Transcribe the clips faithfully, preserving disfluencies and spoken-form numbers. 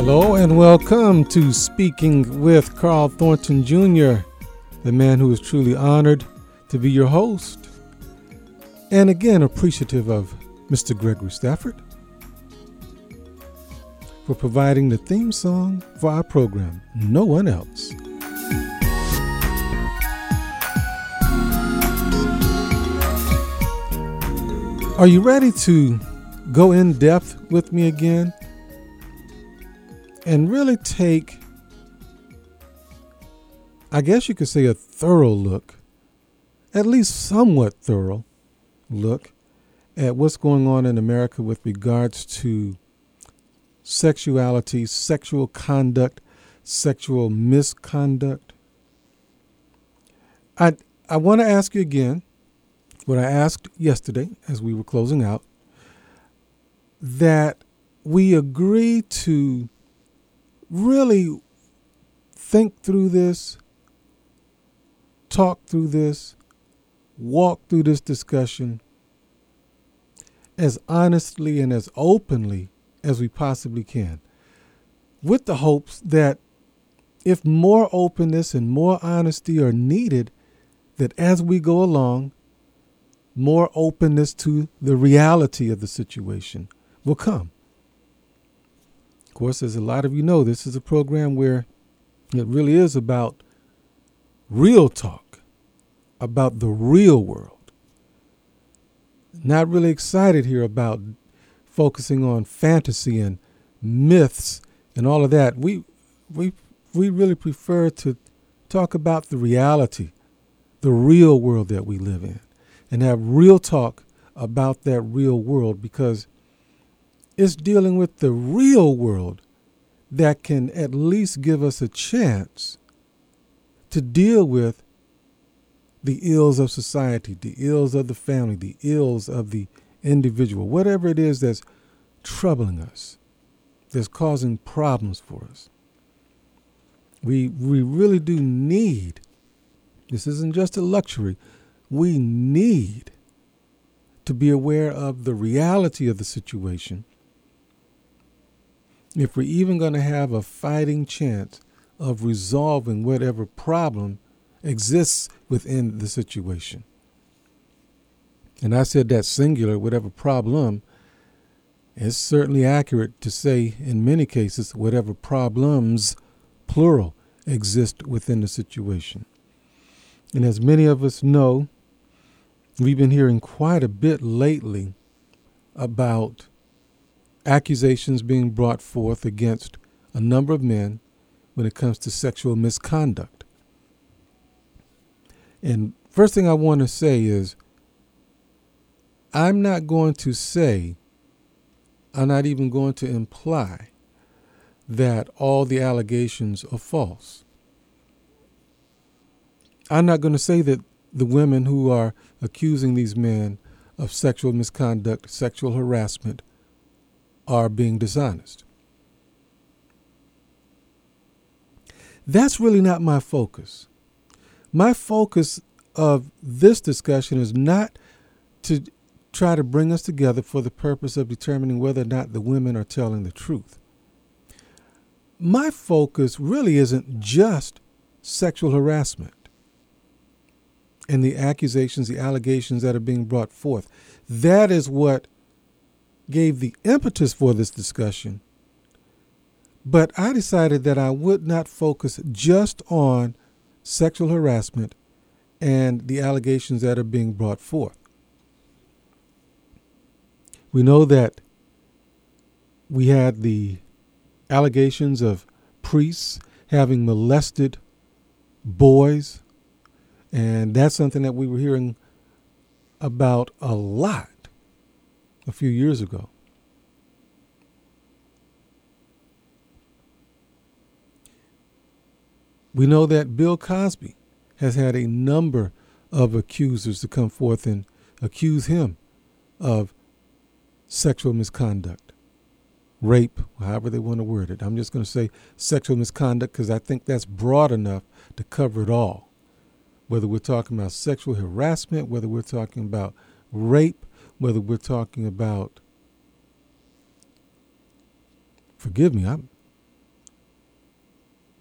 Hello and welcome to Speaking with Carl Thornton Junior, the man who is truly honored to be your host, and again appreciative of Mister Gregory Stafford for providing the theme song for our program, No One Else. Are you ready to go in depth with me again and really take, I guess you could say, a thorough look, at least somewhat thorough look at what's going on in America with regards to sexuality, sexual conduct, sexual misconduct? I I want to ask you again what I asked yesterday as we were closing out, that we agree to really think through this, talk through this, walk through this discussion as honestly and as openly as we possibly can, with the hopes that if more openness and more honesty are needed, that as we go along, more openness to the reality of the situation will come. Of course, as a lot of you know, this is a program where it really is about real talk, about the real world. Not really excited here about focusing on fantasy and myths and all of that. We we we really prefer to talk about the reality, the real world that we live in, and have real talk about that real world, because it's dealing with the real world that can at least give us a chance to deal with the ills of society, the ills of the family, the ills of the individual, whatever it is that's troubling us, that's causing problems for us. We we really do need, this isn't just a luxury, we need to be aware of the reality of the situation if we're even going to have a fighting chance of resolving whatever problem exists within the situation. And I said that singular, whatever problem. It's certainly accurate to say in many cases whatever problems, plural, exist within the situation. And as many of us know, we've been hearing quite a bit lately about accusations being brought forth against a number of men when it comes to sexual misconduct. And first thing I want to say is, I'm not going to say, I'm not even going to imply that all the allegations are false. I'm not going to say that the women who are accusing these men of sexual misconduct, sexual harassment, are being dishonest. That's really not my focus. My focus of this discussion is not to try to bring us together for the purpose of determining whether or not the women are telling the truth. My focus really isn't just sexual harassment and the accusations, the allegations that are being brought forth. That is what gave the impetus for this discussion. But I decided that I would not focus just on sexual harassment and the allegations that are being brought forth. We know that we had the allegations of priests having molested boys, and that's something that we were hearing about a lot a few years ago. We know that Bill Cosby has had a number of accusers to come forth and accuse him of sexual misconduct, rape, however they want to word it. I'm just going to say sexual misconduct because I think that's broad enough to cover it all. Whether we're talking about sexual harassment, whether we're talking about rape, whether we're talking about, forgive me, I'm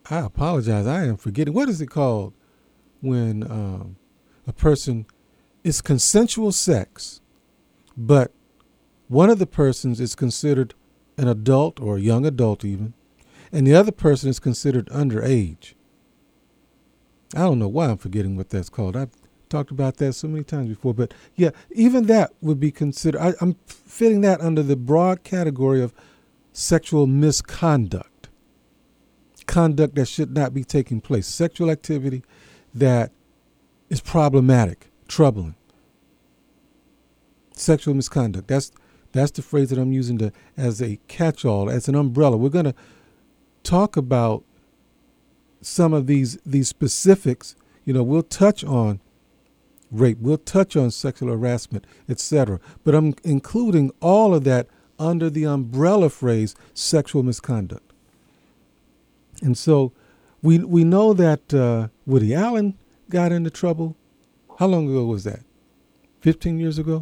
I apologize. I am forgetting. What is it called when um, a person, it's consensual sex, but one of the persons is considered an adult or a young adult even, and the other person is considered underage. I don't know why I'm forgetting what that's called. I've talked about that so many times before, but yeah, even that would be considered, I, I'm fitting that under the broad category of sexual misconduct. Conduct that should not be taking place. Sexual activity that is problematic, troubling. Sexual misconduct. That's that's the phrase that I'm using to as a catch-all, as an umbrella. We're going to talk about some of these these specifics. You know, we'll touch on rape, we'll touch on sexual harassment, et cetera. But I'm including all of that under the umbrella phrase sexual misconduct. And so we we know that uh, Woody Allen got into trouble. How long ago was that? fifteen years ago?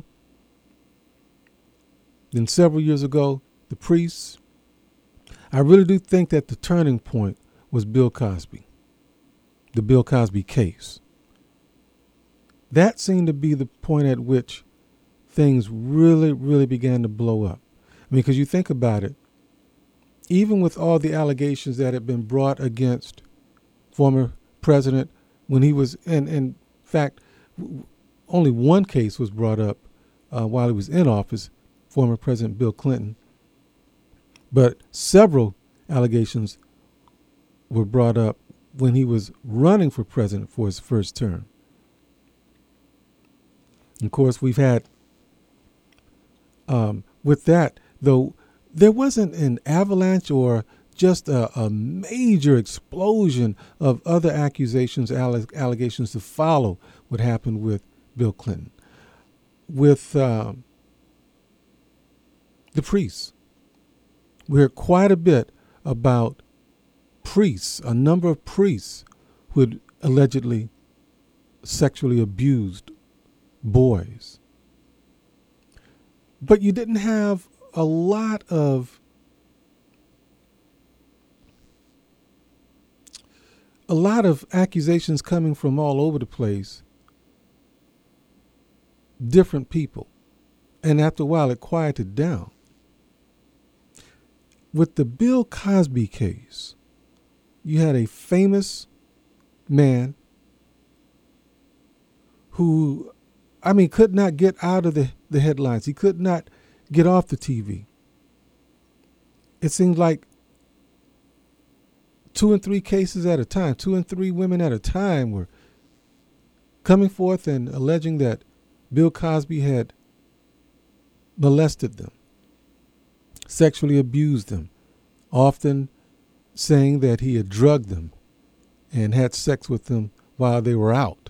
Then several years ago, the priests. I really do think that the turning point was Bill Cosby, the Bill Cosby case. That seemed to be the point at which things really, really began to blow up. I mean, because you think about it, even with all the allegations that had been brought against former president when he was, and in fact, only one case was brought up uh, while he was in office, former President Bill Clinton. But several allegations were brought up when he was running for president for his first term. Of course, we've had, um, with that, though, there wasn't an avalanche or just a, a major explosion of other accusations, alle- allegations to follow what happened with Bill Clinton. With um, the priests, we heard quite a bit about priests, a number of priests who had allegedly sexually abused boys. But you didn't have a lot of a lot of accusations coming from all over the place, different people. And after a while, it quieted down. With the Bill Cosby case, you had a famous man who, I mean, could not get out of the, the headlines. He could not get off the T V. It seemed like two and three cases at a time, two and three women at a time were coming forth and alleging that Bill Cosby had molested them, sexually abused them, often saying that he had drugged them and had sex with them while they were out.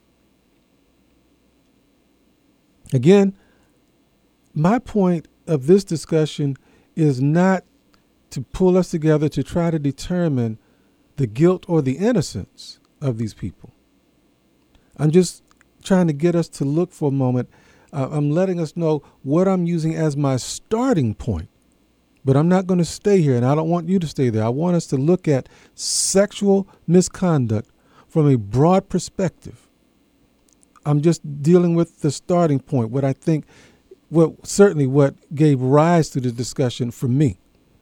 Again, my point of this discussion is not to pull us together to try to determine the guilt or the innocence of these people. I'm just trying to get us to look for a moment. Uh, I'm letting us know what I'm using as my starting point. But I'm not going to stay here, and I don't want you to stay there. I want us to look at sexual misconduct from a broad perspective. I'm just dealing with the starting point, what I think, well, certainly what gave rise to the discussion for me.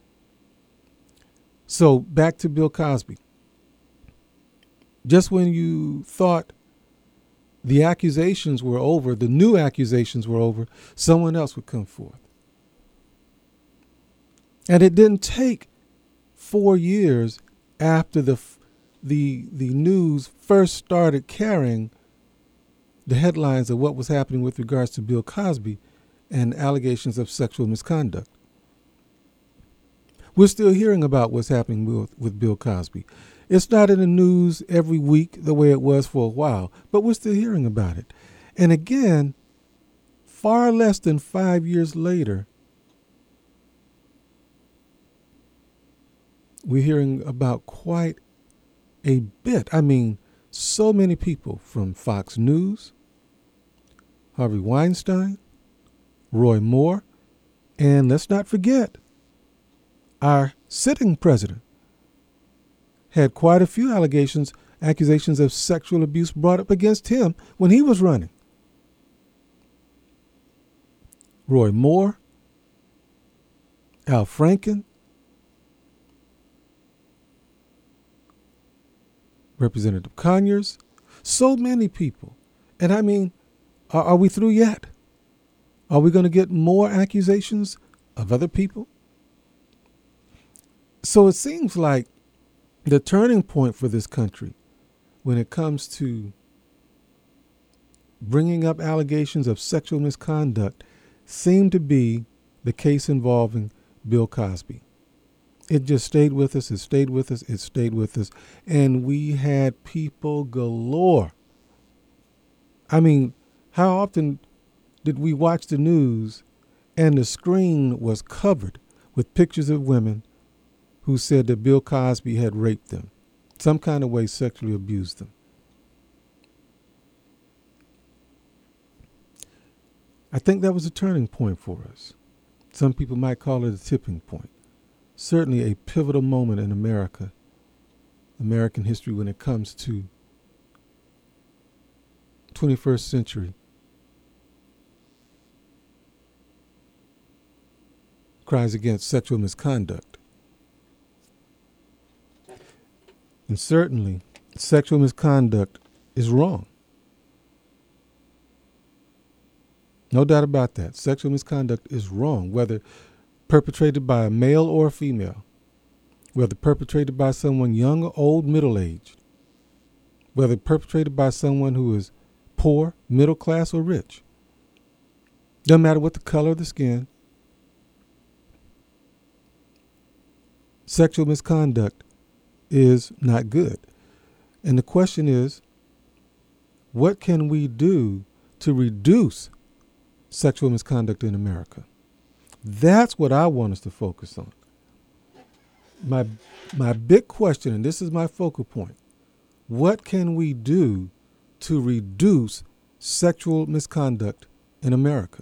So back to Bill Cosby. Just when you thought the accusations were over, the new accusations were over, someone else would come forth. And it didn't take four years after the the the news first started carrying the headlines of what was happening with regards to Bill Cosby and allegations of sexual misconduct. We're still hearing about what's happening with, with Bill Cosby. It's not in the news every week the way it was for a while, but we're still hearing about it. And again, far less than five years later, we're hearing about quite a bit. I mean, so many people from Fox News, Harvey Weinstein, Roy Moore, and let's not forget our sitting president had quite a few allegations, accusations of sexual abuse brought up against him when he was running. Roy Moore, Al Franken, Representative Conyers, so many people. And I mean, are, are we through yet? Are we going to get more accusations of other people? So it seems like the turning point for this country when it comes to bringing up allegations of sexual misconduct seemed to be the case involving Bill Cosby. It just stayed with us, it stayed with us, it stayed with us. And we had people galore. I mean, how often did we watch the news and the screen was covered with pictures of women who said that Bill Cosby had raped them, some kind of way sexually abused them? I think that was a turning point for us. Some people might call it a tipping point. Certainly a pivotal moment in America, American history, when it comes to twenty-first century cries against sexual misconduct. And certainly, sexual misconduct is wrong. No doubt about that. Sexual misconduct is wrong, whether perpetrated by a male or a female, whether perpetrated by someone young or old, middle-aged, whether perpetrated by someone who is poor, middle class, or rich. Doesn't matter what the color of the skin. Sexual misconduct is not good. And the question is, what can we do to reduce sexual misconduct in America? That's what I want us to focus on. My my big question, and this is my focal point, what can we do to reduce sexual misconduct in America?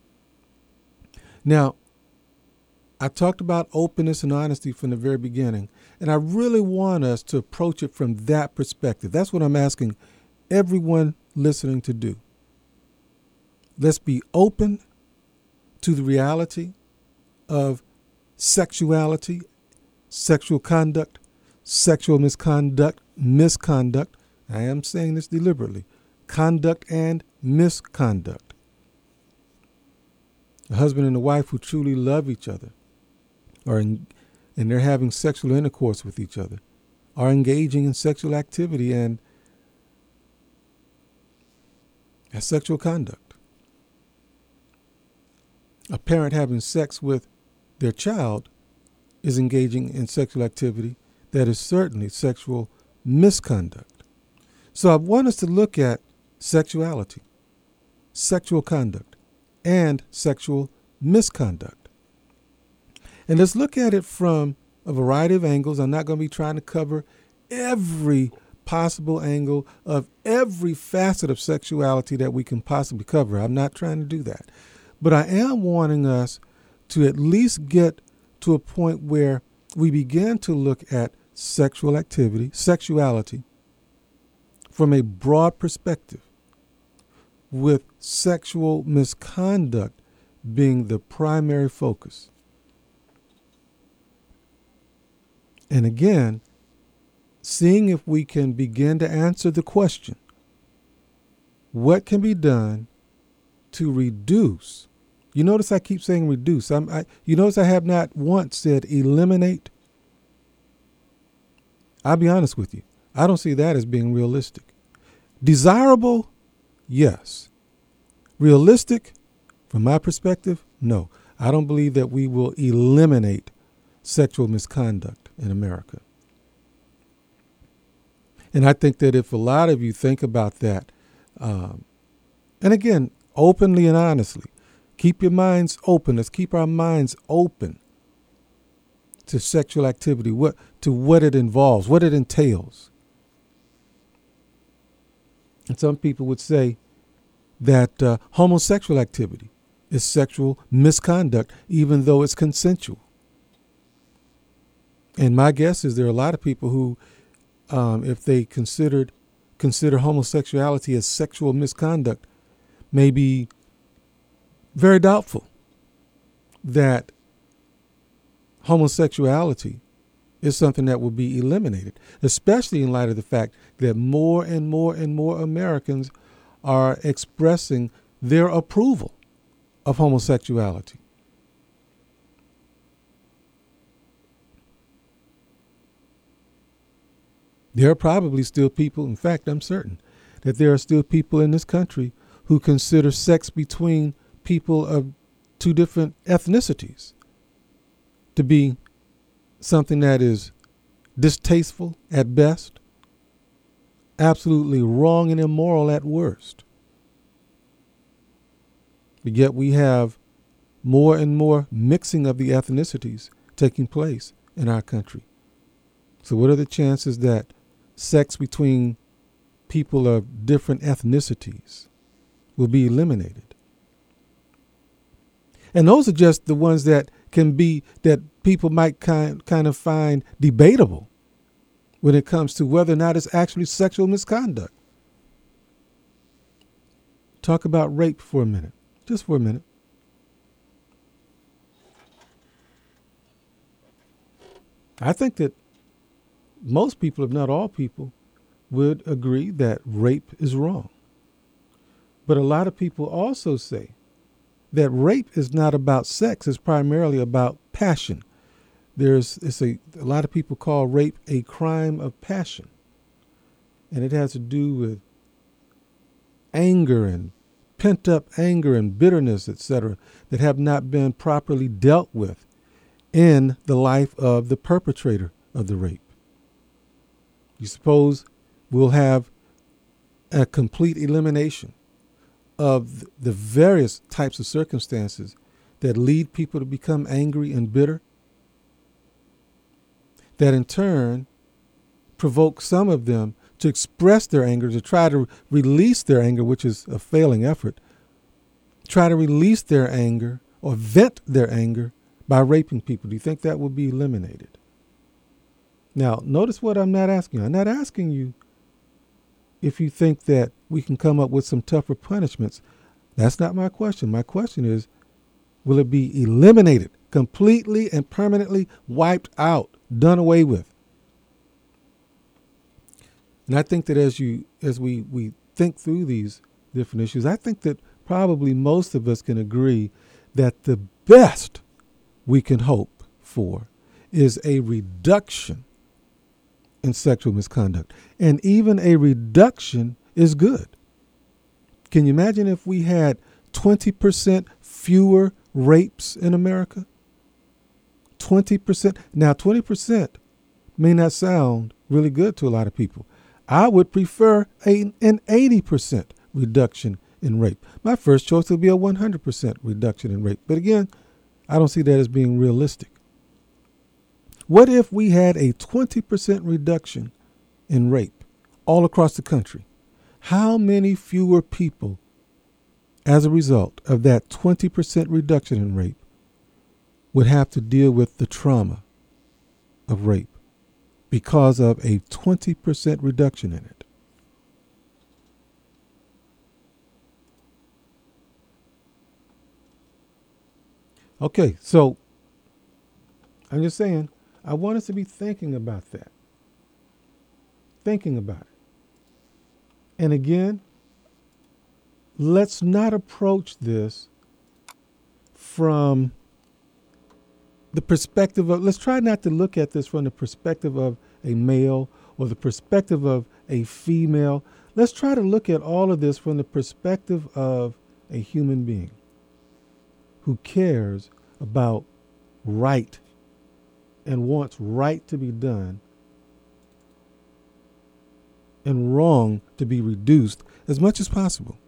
Now, I talked about openness and honesty from the very beginning, and I really want us to approach it from that perspective. That's what I'm asking everyone listening to do. Let's be open to the reality of sexuality, sexual conduct, sexual misconduct, misconduct. I am saying this deliberately. Conduct and misconduct. A husband and a wife who truly love each other are in, and they're having sexual intercourse with each other, are engaging in sexual activity and sexual conduct. A parent having sex with their child is engaging in sexual activity that is certainly sexual misconduct. So I want us to look at sexuality, sexual conduct, and sexual misconduct. And let's look at it from a variety of angles. I'm not going to be trying to cover every possible angle of every facet of sexuality that we can possibly cover. I'm not trying to do that. But I am wanting us to at least get to a point where we begin to look at sexual activity, sexuality, from a broad perspective, with sexual misconduct being the primary focus. And again, seeing if we can begin to answer the question, what can be done to reduce? You notice I keep saying reduce. I'm, I, you notice I have not once said eliminate. I'll be honest with you. I don't see that as being realistic. Desirable? Yes. Realistic? From my perspective? No. I don't believe that we will eliminate sexual misconduct in America. And I think that if a lot of you think about that, um, and again, openly and honestly, keep your minds open. Let's keep our minds open to sexual activity, what to what it involves, what it entails. And some people would say that uh, homosexual activity is sexual misconduct, even though it's consensual. And my guess is there are a lot of people who um, if they considered consider homosexuality as sexual misconduct, may be very doubtful that homosexuality is something that will be eliminated, especially in light of the fact that more and more and more Americans are expressing their approval of homosexuality. There are probably still people, in fact, I'm certain that there are still people in this country who consider sex between people of two different ethnicities to be something that is distasteful at best, absolutely wrong and immoral at worst. But yet we have more and more mixing of the ethnicities taking place in our country. So what are the chances that sex between people of different ethnicities will be eliminated? And those are just the ones that can be, that people might kind, kind of find debatable when it comes to whether or not it's actually sexual misconduct. Talk about rape for a minute, just for a minute. I think that most people, if not all people, would agree that rape is wrong. But a lot of people also say that rape is not about sex, it's primarily about passion. There's it's a, a lot of people call rape a crime of passion. And it has to do with anger and pent up anger and bitterness, et cetera, that have not been properly dealt with in the life of the perpetrator of the rape. You suppose we'll have a complete elimination of the various types of circumstances that lead people to become angry and bitter, that in turn provoke some of them to express their anger, to try to release their anger, which is a failing effort, try to release their anger or vent their anger by raping people. Do you think that will be eliminated? Now, notice what I'm not asking you. I'm not asking you if you think that we can come up with some tougher punishments. That's not my question. My question is, will it be eliminated, completely and permanently wiped out, done away with? And I think that as you, as we, we think through these different issues, I think that probably most of us can agree that the best we can hope for is a reduction in sexual misconduct. And even a reduction is good. Can you imagine if we had twenty percent fewer rapes in America? twenty percent. Now, twenty percent may not sound really good to a lot of people. I would prefer a, an eighty percent reduction in rape. My first choice would be a one hundred percent reduction in rape. But again, I don't see that as being realistic. What if we had a twenty percent reduction in rape all across the country? How many fewer people, as a result of that twenty percent reduction in rape, would have to deal with the trauma of rape because of a twenty percent reduction in it? Okay, so I'm just saying, I want us to be thinking about that. Thinking about it. And again, let's not approach this from the perspective of, let's try not to look at this from the perspective of a male or the perspective of a female. Let's try to look at all of this from the perspective of a human being who cares about right and wants right to be done and wrong to be reduced as much as possible.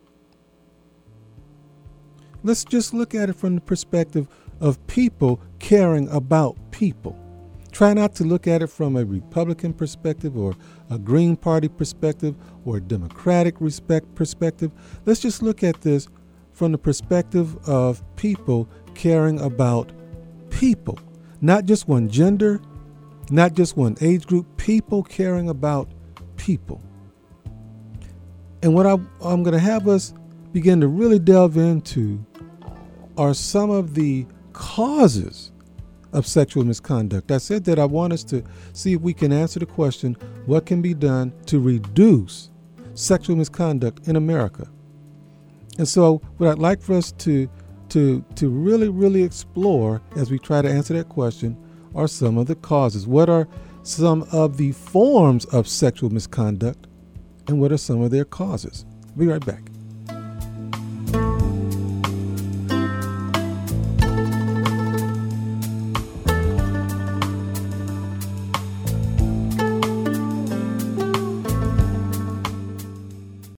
Let's just look at it from the perspective of people caring about people. Try not to look at it from a Republican perspective or a Green Party perspective or a Democratic respect perspective. Let's just look at this from the perspective of people caring about people. Not just one gender, Not just one age group, people caring about people. And what I, I'm going to have us begin to really delve into are some of the causes of sexual misconduct. I said that I want us to see if we can answer the question, what can be done to reduce sexual misconduct in America? And so what I'd like for us to, to, to really, really explore as we try to answer that question are some of the causes. What are some of the forms of sexual misconduct, and what are some of their causes? Be right back.